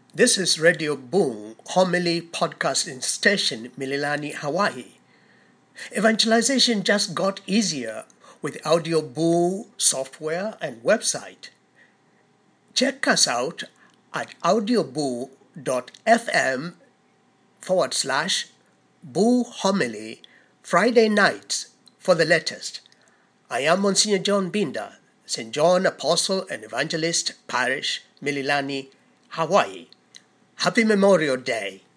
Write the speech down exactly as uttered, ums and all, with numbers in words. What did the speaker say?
This is Radio Boom, homily podcasting station, Mililani, Hawaii. Evangelization just got easier with Audio Boom software and website. Check us out at audioboom.fm forward slash Boo Homily Friday nights for the latest. I am Monsignor John Binda, Saint John Apostle and Evangelist Parish, Mililani, Hawaii. Happy Memorial Day.